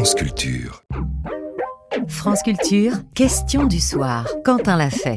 France Culture. France Culture, question du soir. Quentin l'a fait.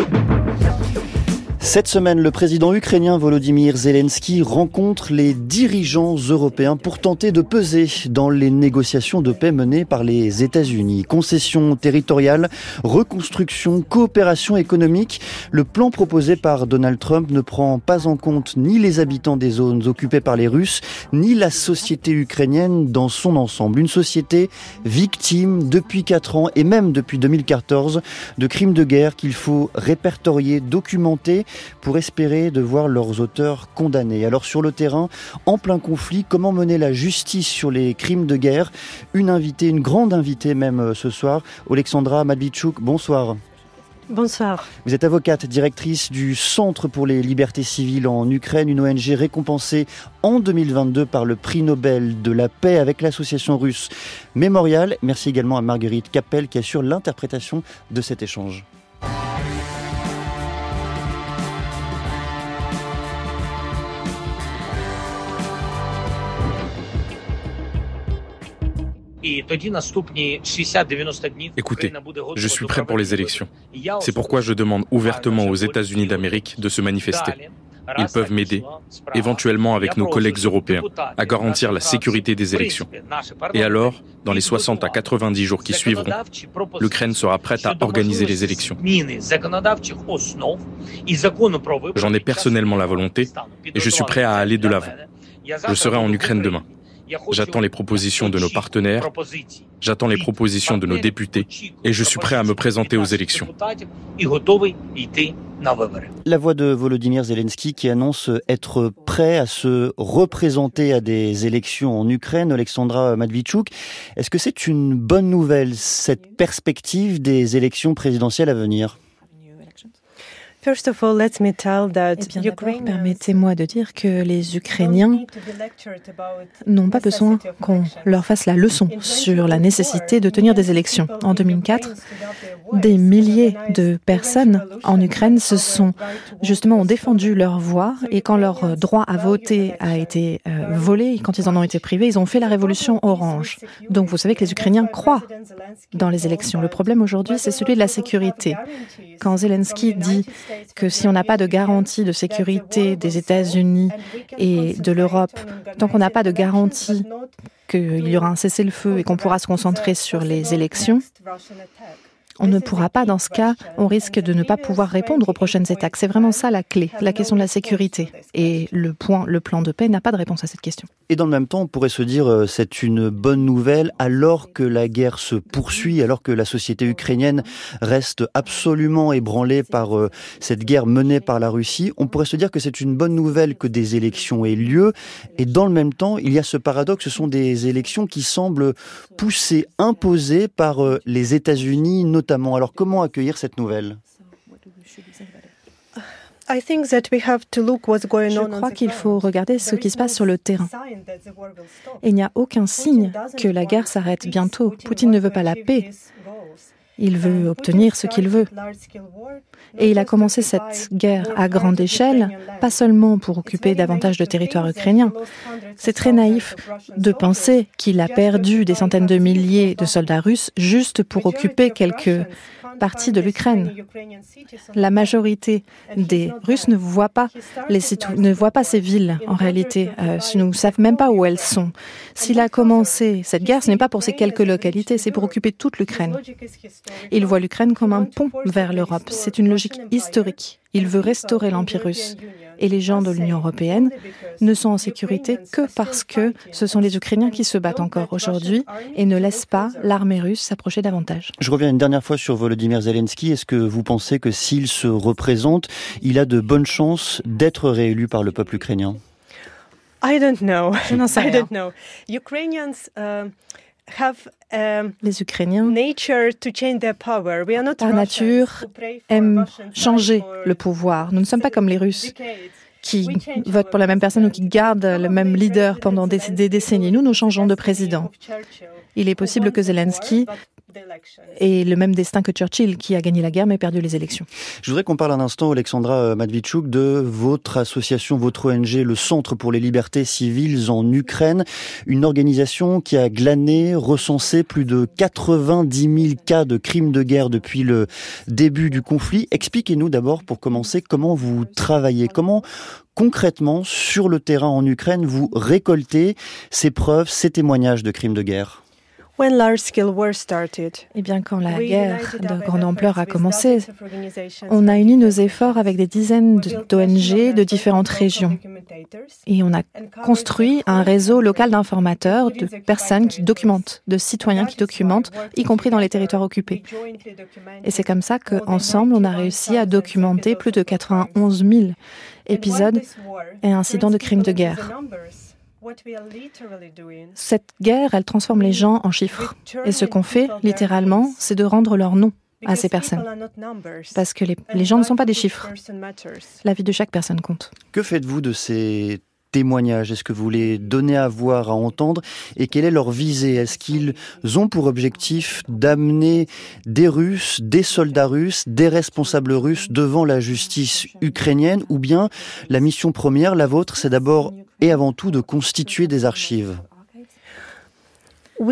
Cette semaine, le président ukrainien Volodymyr Zelensky rencontre les dirigeants européens pour tenter de peser dans les négociations de paix menées par les États-Unis. Concessions territoriales, reconstruction, coopération économique. Le plan proposé par Donald Trump ne prend pas en compte ni les habitants des zones occupées par les Russes, ni la société ukrainienne dans son ensemble. Une société victime depuis 4 ans et même depuis 2014 de crimes de guerre qu'il faut répertorier, documenter, pour espérer de voir leurs auteurs condamnés. Alors sur le terrain, en plein conflit, comment mener la justice sur les crimes de guerre ? Une grande invitée même ce soir, Oleksandra Matvichuk, bonsoir. Bonsoir. Vous êtes avocate, directrice du Centre pour les libertés civiles en Ukraine, une ONG récompensée en 2022 par le prix Nobel de la paix avec l'association russe Mémorial. Merci également à Marguerite Capel qui assure l'interprétation de cet échange. Écoutez, je suis prêt pour les élections. C'est pourquoi je demande ouvertement aux États-Unis d'Amérique de se manifester. Ils peuvent m'aider, éventuellement avec nos collègues européens, à garantir la sécurité des élections. Et alors, dans les 60 à 90 jours qui suivront, l'Ukraine sera prête à organiser les élections. J'en ai personnellement la volonté et je suis prêt à aller de l'avant. Je serai en Ukraine demain. J'attends les propositions de nos partenaires, j'attends les propositions de nos députés et je suis prêt à me présenter aux élections. La voix de Volodymyr Zelensky qui annonce être prêt à se représenter à des élections en Ukraine. Oleksandra Matvichuk, est-ce que c'est une bonne nouvelle, cette perspective des élections présidentielles à venir ? D'abord, permettez-moi de dire que les Ukrainiens n'ont pas besoin qu'on leur fasse la leçon sur la nécessité de tenir des élections. En 2004, des milliers de personnes en Ukraine ont défendu leur voix et quand leur droit à voter a été volé, quand ils en ont été privés, ils ont fait la révolution orange. Donc vous savez que les Ukrainiens croient dans les élections. Le problème aujourd'hui, c'est celui de la sécurité. Quand Zelensky dit que si on n'a pas de garantie de sécurité des États-Unis et de l'Europe, tant qu'on n'a pas de garantie qu'il y aura un cessez-le-feu et qu'on pourra se concentrer sur les élections, on ne pourra pas, dans ce cas, on risque de ne pas pouvoir répondre aux prochaines attaques. C'est vraiment ça la clé, la question de la sécurité. Et le plan de paix n'a pas de réponse à cette question. Et dans le même temps, on pourrait se dire c'est une bonne nouvelle alors que la guerre se poursuit, alors que la société ukrainienne reste absolument ébranlée par cette guerre menée par la Russie. On pourrait se dire que c'est une bonne nouvelle que des élections aient lieu. Et dans le même temps, il y a ce paradoxe, ce sont des élections qui semblent poussées, imposées par les États-Unis notamment. Alors comment accueillir cette nouvelle ? Je crois qu'il faut regarder ce qui se passe sur le terrain. Et il n'y a aucun signe que la guerre s'arrête bientôt. Poutine ne veut pas la paix. Il veut obtenir ce qu'il veut. Et il a commencé cette guerre à grande échelle, pas seulement pour occuper davantage de territoire ukrainien. C'est très naïf de penser qu'il a perdu des centaines de milliers de soldats russes juste pour occuper quelques parties de l'Ukraine. La majorité des Russes ne voient pas ces villes, en réalité. Ils ne savent même pas où elles sont. S'il a commencé cette guerre, ce n'est pas pour ces quelques localités, c'est pour occuper toute l'Ukraine. Il voit l'Ukraine comme un pont vers l'Europe. C'est une logique historique. Il veut restaurer l'Empire russe. Et les gens de l'Union européenne ne sont en sécurité que parce que ce sont les Ukrainiens qui se battent encore aujourd'hui et ne laissent pas l'armée russe s'approcher davantage. Je reviens une dernière fois sur Volodymyr Zelensky. Est-ce que vous pensez que s'il se représente, il a de bonnes chances d'être réélu par le peuple ukrainien ? Je n'en sais rien. Les Ukrainiens, par nature, aiment changer le pouvoir. Nous ne sommes pas comme les Russes qui votent pour la même personne ou qui gardent le même leader pendant des décennies. Nous changeons de président. Il est possible que Zelensky et le même destin que Churchill, qui a gagné la guerre mais perdu les élections. Je voudrais qu'on parle un instant, Alexandra Matvichuk, de votre association, votre ONG, le Centre pour les libertés civiles en Ukraine, une organisation qui a glané, recensé plus de 90 000 cas de crimes de guerre depuis le début du conflit. Expliquez-nous d'abord, pour commencer, comment vous travaillez, comment concrètement, sur le terrain en Ukraine, vous récoltez ces preuves, ces témoignages de crimes de guerre. Eh bien, quand la guerre de grande ampleur a commencé, on a uni nos efforts avec des dizaines d'ONG de différentes régions. Et on a construit un réseau local d'informateurs, de personnes qui documentent, de citoyens qui documentent, y compris dans les territoires occupés. Et c'est comme ça qu'ensemble, on a réussi à documenter plus de 91 000 épisodes et incidents de crimes de guerre. Cette guerre, elle transforme les gens en chiffres. Et ce qu'on fait, littéralement, c'est de rendre leur nom à ces personnes. Parce que les gens ne sont pas des chiffres. La vie de chaque personne compte. Que faites-vous de ces témoignages? Est-ce que vous les donnez à voir, à entendre? Et quelle est leur visée? Est-ce qu'ils ont pour objectif d'amener des Russes, des soldats russes, des responsables russes devant la justice ukrainienne? Ou bien la mission première, la vôtre, c'est d'abord et avant tout de constituer des archives? On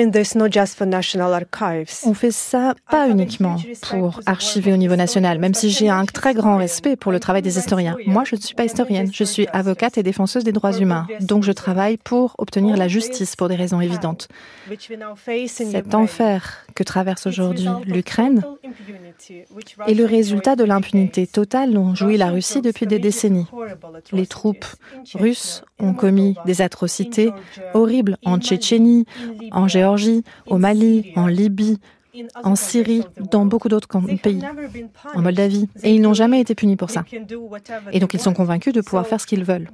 fait ça pas uniquement pour archiver au niveau national, même si j'ai un très grand respect pour le travail des historiens. Moi, je ne suis pas historienne, je suis avocate et défenseuse des droits humains. Donc je travaille pour obtenir la justice pour des raisons évidentes. Cet enfer que traverse aujourd'hui l'Ukraine est le résultat de l'impunité totale dont jouit la Russie depuis des décennies. Les troupes russes ont commis des atrocités horribles en Tchétchénie, en Géorgie, au Mali, en Libye, en Syrie, dans beaucoup d'autres pays, en Moldavie. Et ils n'ont jamais été punis pour ça. Et donc ils sont convaincus de pouvoir faire ce qu'ils veulent.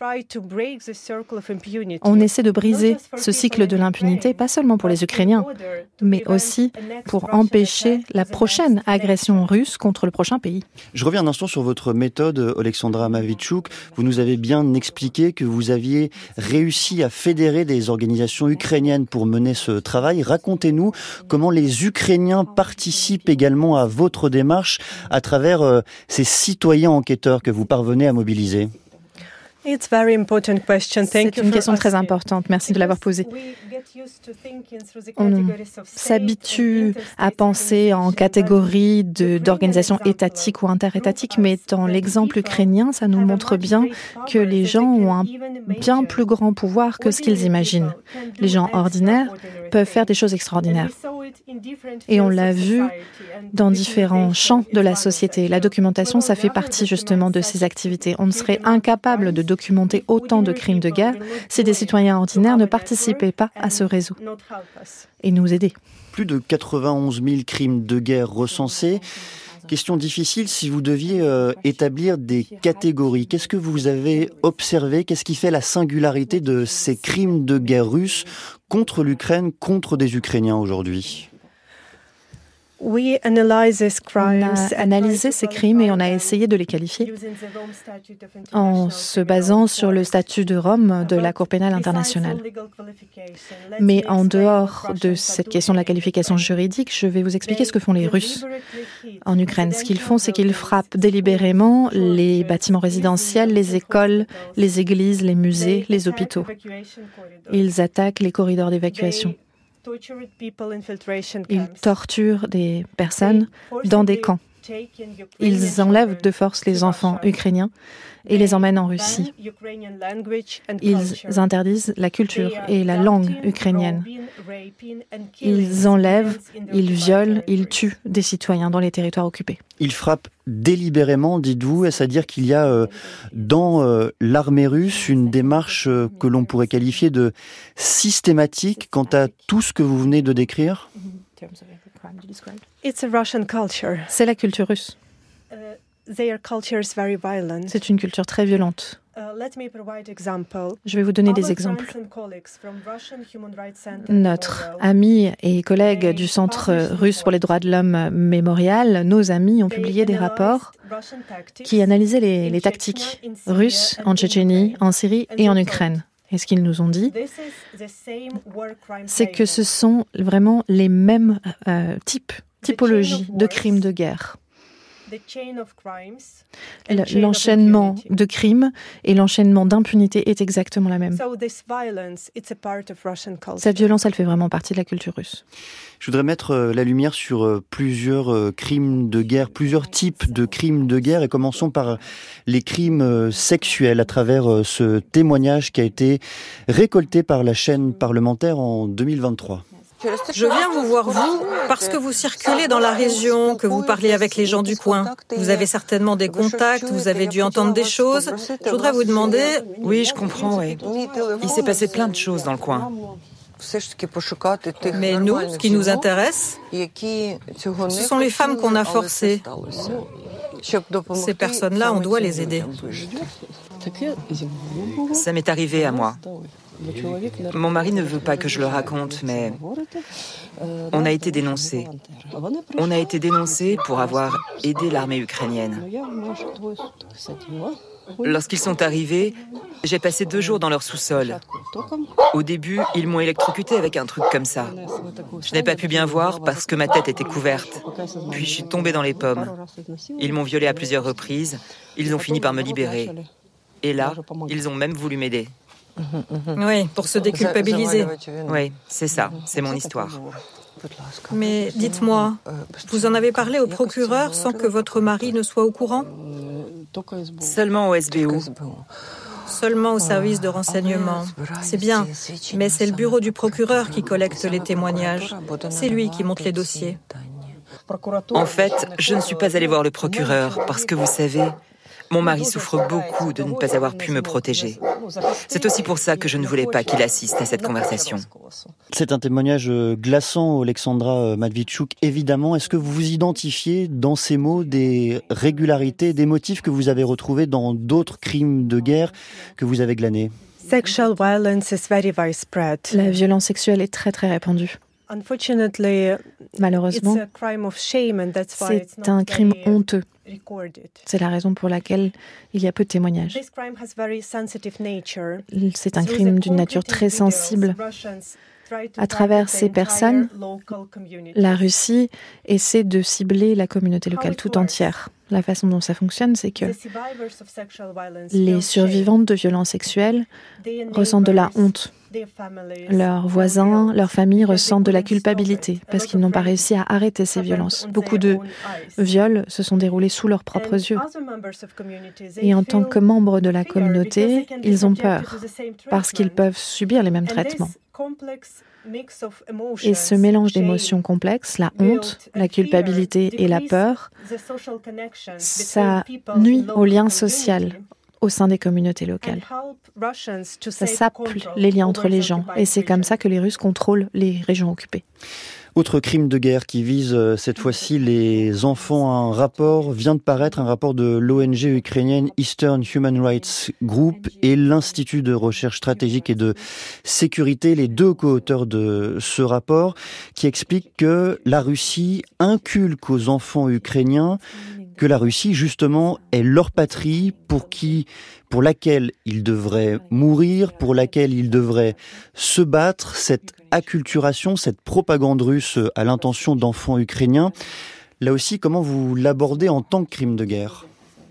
On essaie de briser ce cycle de l'impunité, pas seulement pour les Ukrainiens, mais aussi pour empêcher la prochaine agression russe contre le prochain pays. Je reviens un instant sur votre méthode, Alexandra Matvichuk. Vous nous avez bien expliqué que vous aviez réussi à fédérer des organisations ukrainiennes pour mener ce travail. Racontez-nous comment les Ukrainiens participent également à votre démarche à travers ces citoyens enquêteurs que vous parvenez à mobiliser. C'est une question très importante. Merci de l'avoir posée. On s'habitue à penser en catégories d'organisations étatiques ou interétatiques, mais dans l'exemple ukrainien, ça nous montre bien que les gens ont un bien plus grand pouvoir que ce qu'ils imaginent. Les gens ordinaires peuvent faire des choses extraordinaires. Et on l'a vu dans différents champs de la société. La documentation, ça fait partie justement de ces activités. On ne serait incapable de documenter autant de crimes de guerre si des citoyens ordinaires ne participaient pas à ce réseau et nous aider. Plus de 91 000 crimes de guerre recensés. Question difficile, si vous deviez établir des catégories, qu'est-ce que vous avez observé? Qu'est-ce qui fait la singularité de ces crimes de guerre russes contre l'Ukraine, contre des Ukrainiens aujourd'hui? On a analysé ces crimes et on a essayé de les qualifier en se basant sur le statut de Rome de la Cour pénale internationale. Mais en dehors de cette question de la qualification juridique, je vais vous expliquer ce que font les Russes en Ukraine. Ce qu'ils font, c'est qu'ils frappent délibérément les bâtiments résidentiels, les écoles, les églises, les musées, les hôpitaux. Ils attaquent les corridors d'évacuation. Ils torturent des personnes dans des camps. Ils enlèvent de force les enfants ukrainiens et les emmènent en Russie. Ils interdisent la culture et la langue ukrainienne. Ils enlèvent, ils violent, ils tuent des citoyens dans les territoires occupés. Ils frappent délibérément, dites-vous, est-ce à dire qu'il y a dans l'armée russe une démarche que l'on pourrait qualifier de systématique quant à tout ce que vous venez de décrire? C'est la culture russe. C'est une culture très violente. Je vais vous donner des exemples. Notre ami et collègue du Centre russe pour les droits de l'homme Mémorial, nos amis ont publié des rapports qui analysaient les tactiques russes en Tchétchénie, en Syrie et en Ukraine. Et ce qu'ils nous ont dit, c'est que ce sont vraiment les mêmes typologies de crimes de guerre. L'enchaînement de crimes et l'enchaînement d'impunité est exactement la même. Cette violence, elle fait vraiment partie de la culture russe. Je voudrais mettre la lumière sur plusieurs crimes de guerre, plusieurs types de crimes de guerre, et commençons par les crimes sexuels à travers ce témoignage qui a été récolté par la chaîne parlementaire en 2023. Je viens vous voir, vous, parce que vous circulez dans la région, que vous parlez avec les gens du coin. Vous avez certainement des contacts, vous avez dû entendre des choses. Je voudrais vous demander... Oui, je comprends, oui. Il s'est passé plein de choses dans le coin. Mais nous, ce qui nous intéresse, ce sont les femmes qu'on a forcées. Ces personnes-là, on doit les aider. Ça m'est arrivé à moi. Mon mari ne veut pas que je le raconte, mais on a été dénoncés. On a été dénoncés pour avoir aidé l'armée ukrainienne. Lorsqu'ils sont arrivés, j'ai passé 2 jours dans leur sous-sol. Au début, ils m'ont électrocuté avec un truc comme ça. Je n'ai pas pu bien voir parce que ma tête était couverte. Puis je suis tombée dans les pommes. Ils m'ont violée à plusieurs reprises. Ils ont fini par me libérer. Et là, ils ont même voulu m'aider. Oui, pour se déculpabiliser. Oui, c'est ça, c'est mon histoire. Mais dites-moi, vous en avez parlé au procureur sans que votre mari ne soit au courant ? Seulement au SBU. Seulement au service de renseignement. C'est bien, mais c'est le bureau du procureur qui collecte les témoignages. C'est lui qui monte les dossiers. En fait, je ne suis pas allée voir le procureur parce que vous savez, mon mari souffre beaucoup de ne pas avoir pu me protéger. C'est aussi pour ça que je ne voulais pas qu'il assiste à cette conversation. C'est un témoignage glaçant, Alexandra Matvichuk. Évidemment, est-ce que vous identifiez dans ces mots des régularités, des motifs que vous avez retrouvés dans d'autres crimes de guerre que vous avez glanés ? La violence sexuelle est très très répandue. Malheureusement, c'est un crime honteux. C'est la raison pour laquelle il y a peu de témoignages. C'est un crime d'une nature très sensible. À travers ces personnes, la Russie essaie de cibler la communauté locale tout entière. La façon dont ça fonctionne, c'est que les survivantes de violences sexuelles ressentent de la honte. Leurs voisins, leurs familles ressentent de la culpabilité parce qu'ils n'ont pas réussi à arrêter ces violences. Beaucoup de viols se sont déroulés sous leurs propres yeux. Et en tant que membres de la communauté, ils ont peur parce qu'ils peuvent subir les mêmes traitements. Et ce mélange d'émotions complexes, la honte, la culpabilité et la peur, ça nuit au lien social au sein des communautés locales. Ça sape les liens entre les gens et c'est comme ça que les Russes contrôlent les régions occupées. Autre crime de guerre qui vise cette fois-ci les enfants. Un rapport vient de paraître, un rapport de l'ONG ukrainienne Eastern Human Rights Group et l'Institut de recherche stratégique et de sécurité, les 2 co-auteurs de ce rapport, qui explique que la Russie inculque aux enfants ukrainiens que la Russie, justement, est leur patrie pour laquelle ils devraient mourir, pour laquelle ils devraient se battre. Cette acculturation, cette propagande russe à l'intention d'enfants ukrainiens, là aussi, comment vous l'abordez en tant que crime de guerre ?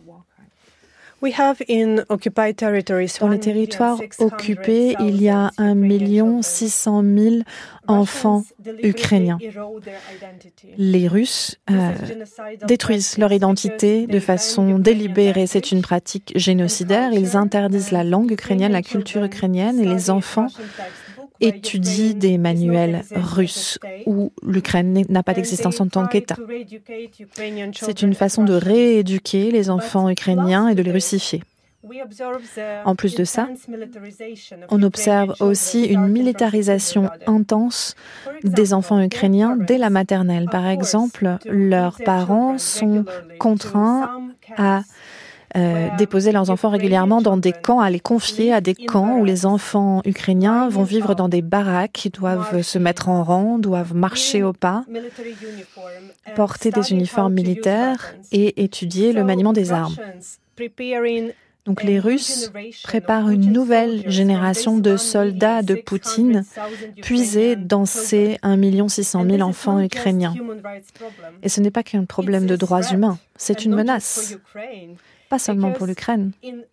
Dans les territoires occupés, il y a 1 600 000 enfants ukrainiens. Les Russes détruisent leur identité de façon délibérée. C'est une pratique génocidaire. Ils interdisent la langue ukrainienne, la culture ukrainienne, et les enfants étudient des manuels russes où l'Ukraine n'a pas d'existence en tant qu'État. C'est une façon de rééduquer les enfants ukrainiens et de les russifier. En plus de ça, on observe aussi une militarisation intense des enfants ukrainiens dès la maternelle. Par exemple, leurs parents sont contraints à déposer leurs enfants régulièrement dans des camps, à les confier à des camps où les enfants ukrainiens vont vivre dans des baraques, doivent se mettre en rang, doivent marcher au pas, porter des uniformes militaires et étudier le maniement des armes. Donc les Russes préparent une nouvelle génération de soldats de Poutine, puisés dans ces 1 600 000 enfants ukrainiens. Et ce n'est pas qu'un problème de droits humains, c'est une menace. Pas seulement pour l'Ukraine.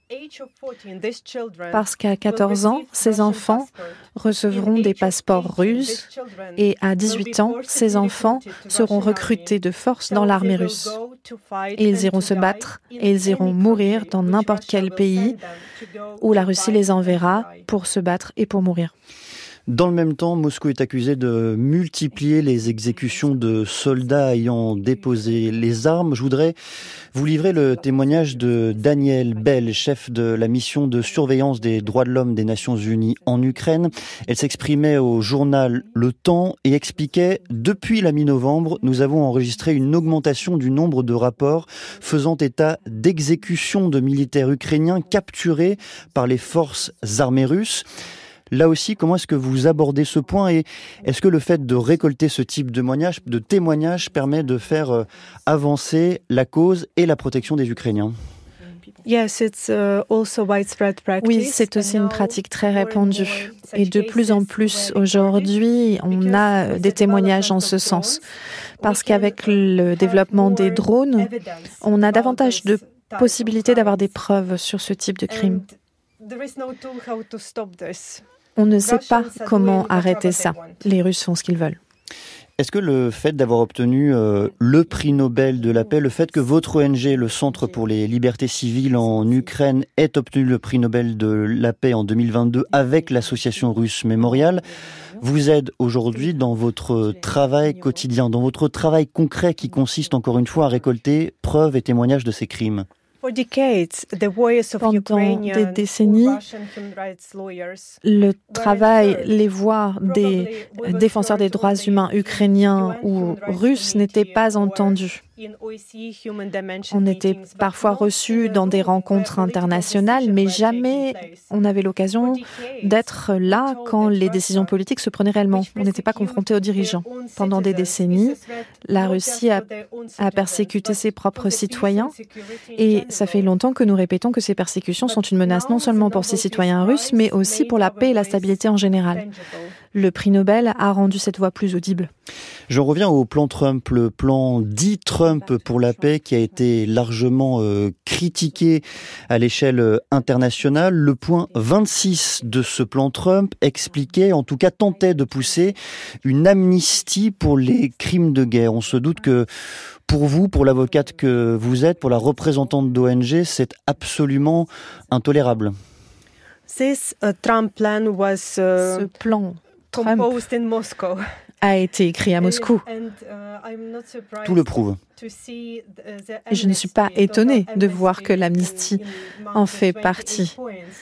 Parce qu'à 14 ans, ces enfants recevront des passeports russes et à 18 ans, ces enfants seront recrutés de force dans l'armée russe. Et ils iront se battre et ils iront mourir dans n'importe quel pays où la Russie les enverra pour se battre et pour mourir. Dans le même temps, Moscou est accusé de multiplier les exécutions de soldats ayant déposé les armes. Je voudrais vous livrer le témoignage de Danielle Bell, chef de la mission de surveillance des droits de l'homme des Nations Unies en Ukraine. Elle s'exprimait au journal Le Temps et expliquait « Depuis la mi-novembre, nous avons enregistré une augmentation du nombre de rapports faisant état d'exécutions de militaires ukrainiens capturés par les forces armées russes ». Là aussi, comment est-ce que vous abordez ce point et est-ce que le fait de récolter ce type de témoignages permet de faire avancer la cause et la protection des Ukrainiens ? Oui, c'est aussi une pratique très répandue. Et de plus en plus aujourd'hui, on a des témoignages en ce sens. Parce qu'avec le développement des drones, on a davantage de possibilités d'avoir des preuves sur ce type de crime. On ne sait pas comment arrêter ça. Les Russes font ce qu'ils veulent. Est-ce que le fait d'avoir obtenu le prix Nobel de la paix, le fait que votre ONG, le Centre pour les libertés civiles en Ukraine, ait obtenu le prix Nobel de la paix en 2022 avec l'association russe Mémorial, vous aide aujourd'hui dans votre travail quotidien, dans votre travail concret qui consiste encore une fois à récolter preuves et témoignages de ces crimes ? Pendant des décennies, le travail, les voix des défenseurs des droits humains ukrainiens ou russes n'étaient pas entendus. On était parfois reçus dans des rencontres internationales, mais jamais on avait l'occasion d'être là quand les décisions politiques se prenaient réellement. On n'était pas confrontés aux dirigeants. Pendant des décennies, la Russie a persécuté ses propres citoyens et ça fait longtemps que nous répétons que ces persécutions sont une menace non seulement pour ses citoyens russes, mais aussi pour la paix et la stabilité en général. Le prix Nobel a rendu cette voix plus audible. J'en reviens au plan Trump, le plan dit Trump pour la paix qui a été largement critiqué à l'échelle internationale. Le point 26 de ce plan Trump expliquait, en tout cas tentait de pousser une amnistie pour les crimes de guerre. On se doute que pour vous, pour l'avocate que vous êtes, pour la représentante d'ONG, c'est absolument intolérable. Ce plan Trump a été écrit à Moscou. Tout le prouve. Et je ne suis pas étonnée de voir que l'amnistie en fait partie.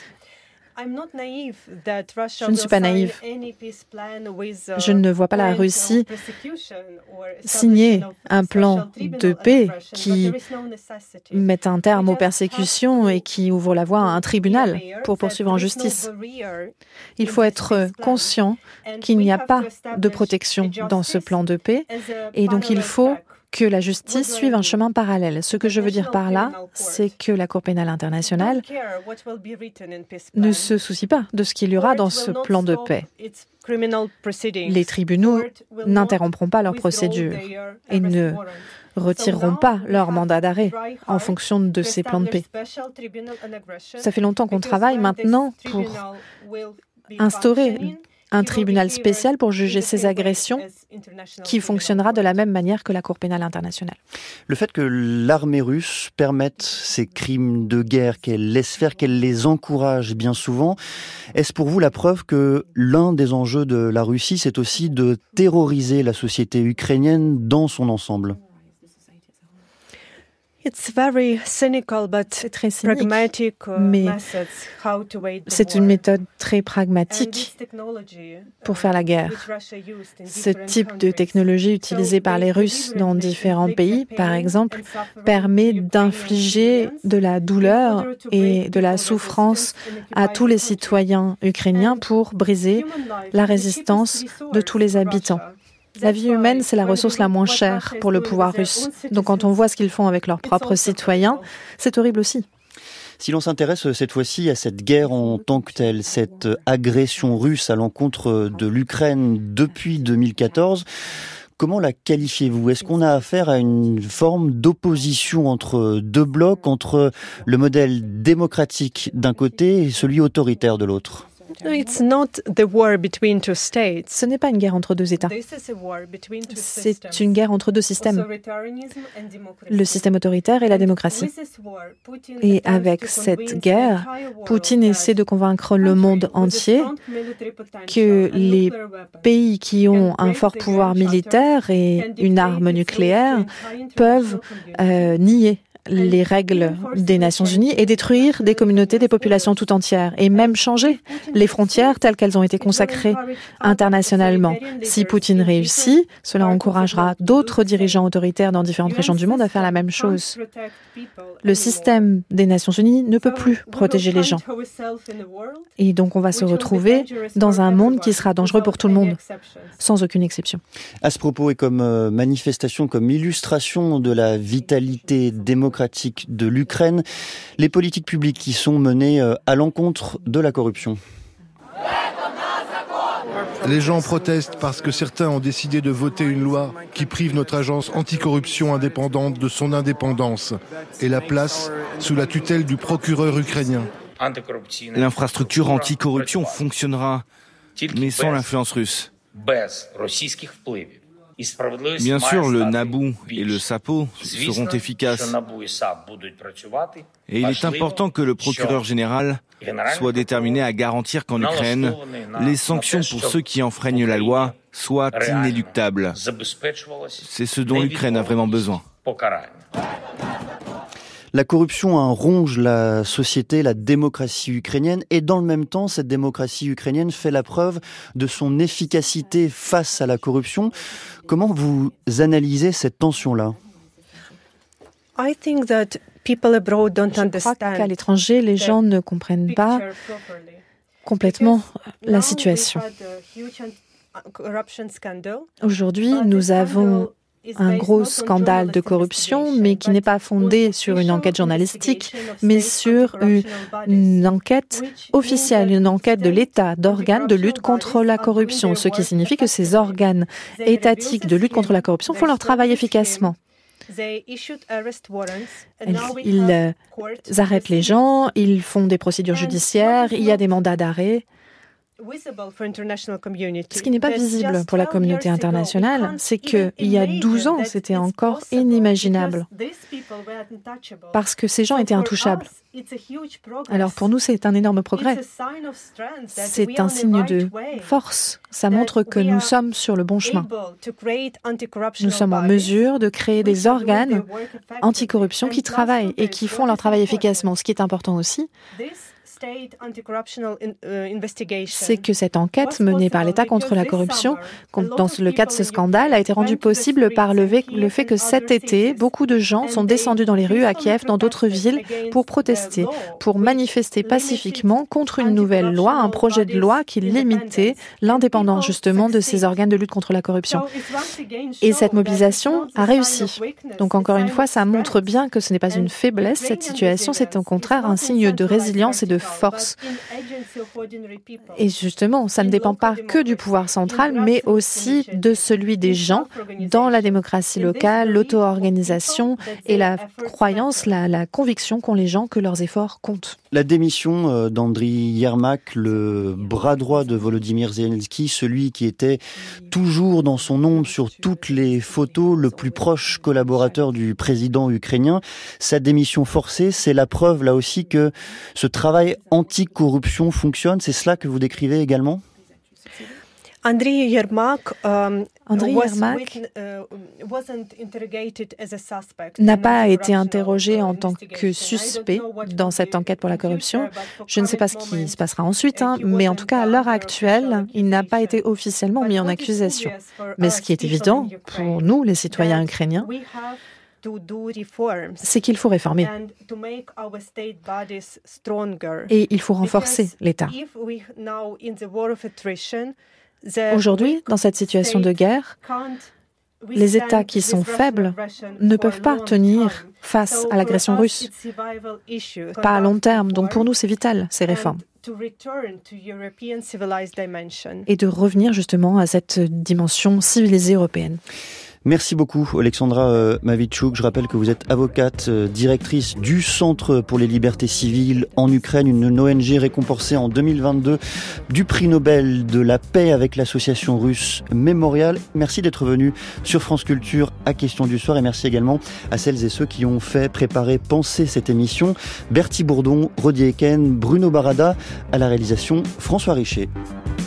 Je ne suis pas naïve. Je ne vois pas la Russie signer un plan de paix qui met un terme aux persécutions et qui ouvre la voie à un tribunal pour poursuivre en justice. Il faut être conscient qu'il n'y a pas de protection dans ce plan de paix et donc il faut que la justice suive un chemin parallèle. Ce que je veux dire par là, c'est que la Cour pénale internationale ne se soucie pas de ce qu'il y aura dans ce plan de paix. Les tribunaux n'interrompront pas leur procédure et ne retireront pas leur mandat d'arrêt en fonction de ces plans de paix. Ça fait longtemps qu'on travaille maintenant pour instaurer un tribunal spécial pour juger ces agressions qui fonctionnera de la même manière que la Cour pénale internationale. Le fait que l'armée russe permette ces crimes de guerre, qu'elle laisse faire, qu'elle les encourage bien souvent, est-ce pour vous la preuve que l'un des enjeux de la Russie, c'est aussi de terroriser la société ukrainienne dans son ensemble ? C'est très cynique, mais c'est une méthode très pragmatique pour faire la guerre. Ce type de technologie utilisée par les Russes dans différents pays, par exemple, permet d'infliger de la douleur et de la souffrance à tous les citoyens ukrainiens pour briser la résistance de tous les habitants. La vie humaine, c'est la ressource la moins chère pour le pouvoir russe. Donc quand on voit ce qu'ils font avec leurs propres citoyens, c'est horrible aussi. Si l'on s'intéresse cette fois-ci à cette guerre en tant que telle, cette agression russe à l'encontre de l'Ukraine depuis 2014, comment la qualifiez-vous? Est-ce qu'on a affaire à une forme d'opposition entre deux blocs, entre le modèle démocratique d'un côté et celui autoritaire de l'autre? Ce n'est pas une guerre entre deux États. C'est une guerre entre deux systèmes, le système autoritaire et la démocratie. Et avec cette guerre, Poutine essaie de convaincre le monde entier que les pays qui ont un fort pouvoir militaire et une arme nucléaire peuvent nier les règles des Nations Unies et détruire des communautés, des populations tout entières, et même changer les frontières telles qu'elles ont été consacrées internationalement. Si Poutine réussit, cela encouragera d'autres dirigeants autoritaires dans différentes régions du monde à faire la même chose. Le système des Nations Unies ne peut plus protéger les gens. Et donc on va se retrouver dans un monde qui sera dangereux pour tout le monde, sans aucune exception. À ce propos, et comme manifestation, comme illustration de la vitalité démocratique de l'Ukraine, les politiques publiques qui sont menées à l'encontre de la corruption. Les gens protestent parce que certains ont décidé de voter une loi qui prive notre agence anticorruption indépendante de son indépendance et la place sous la tutelle du procureur ukrainien. L'infrastructure anticorruption fonctionnera, mais sans l'influence russe. Bien sûr, le Naboo et le Sapo seront efficaces. Et il est important que le procureur général soit déterminé à garantir qu'en Ukraine, les sanctions pour ceux qui enfreignent la loi soient inéluctables. C'est ce dont l'Ukraine a vraiment besoin. La corruption ronge la société, la démocratie ukrainienne, et dans le même temps, cette démocratie ukrainienne fait la preuve de son efficacité face à la corruption. Comment vous analysez cette tension-là? Je crois qu'à l'étranger, les gens ne comprennent pas complètement la situation. Aujourd'hui, nous avons un gros scandale de corruption, mais qui n'est pas fondé sur une enquête journalistique, mais sur une enquête officielle, une enquête de l'État, d'organes de lutte contre la corruption, ce qui signifie que ces organes étatiques de lutte contre la corruption font leur travail efficacement. Ils arrêtent les gens, ils font des procédures judiciaires, il y a des mandats d'arrêt. Ce qui n'est pas visible pour la communauté internationale, c'est qu'il y a 12 ans, c'était encore inimaginable, parce que ces gens étaient intouchables. Alors pour nous, c'est un énorme progrès. C'est un signe de force. Ça montre que nous sommes sur le bon chemin. Nous sommes en mesure de créer des organes anticorruption qui travaillent et qui font leur travail efficacement. Ce qui est important aussi, c'est que cette enquête menée par l'État contre la corruption, dans le cas de ce scandale, a été rendue possible par le fait que cet été, beaucoup de gens sont descendus dans les rues à Kiev, dans d'autres villes, pour protester, pour manifester pacifiquement contre une nouvelle loi, un projet de loi qui limitait l'indépendance justement de ces organes de lutte contre la corruption. Et cette mobilisation a réussi. Donc encore une fois, ça montre bien que ce n'est pas une faiblesse, cette situation, c'est au contraire un signe de résilience et de force. Et justement, ça ne dépend pas que du pouvoir central, mais aussi de celui des gens dans la démocratie locale, l'auto-organisation et la croyance, la conviction qu'ont les gens que leurs efforts comptent. La démission d'Andriy Yermak, le bras droit de Volodymyr Zelensky, celui qui était toujours dans son ombre sur toutes les photos, le plus proche collaborateur du président ukrainien, sa démission forcée, c'est la preuve là aussi que ce travail anti-corruption fonctionne. C'est cela que vous décrivez également ? Andriy Yermak n'a pas été interrogé en tant que suspect dans cette enquête pour la corruption. Je ne sais pas ce qui se passera ensuite, mais en tout cas, à l'heure actuelle, il n'a pas été officiellement mis en accusation. Mais ce qui est évident pour nous, les citoyens ukrainiens, c'est qu'il faut réformer. Et il faut renforcer l'État. Aujourd'hui, dans cette situation de guerre, Les États qui sont faibles ne peuvent pas tenir face à l'agression russe. Pas à long terme. Donc pour nous, c'est vital, ces réformes. Et de revenir justement à cette dimension civilisée européenne. Merci beaucoup, Alexandra Mavitchouk. Je rappelle que vous êtes avocate, directrice du Centre pour les libertés civiles en Ukraine, une ONG récompensée en 2022 du prix Nobel de la paix avec l'association russe Mémorial. Merci d'être venu sur France Culture à Question du Soir et merci également à celles et ceux qui ont fait préparer, penser cette émission. Bertie Bourdon, Rodi Eken, Bruno Barada, à la réalisation François Richer.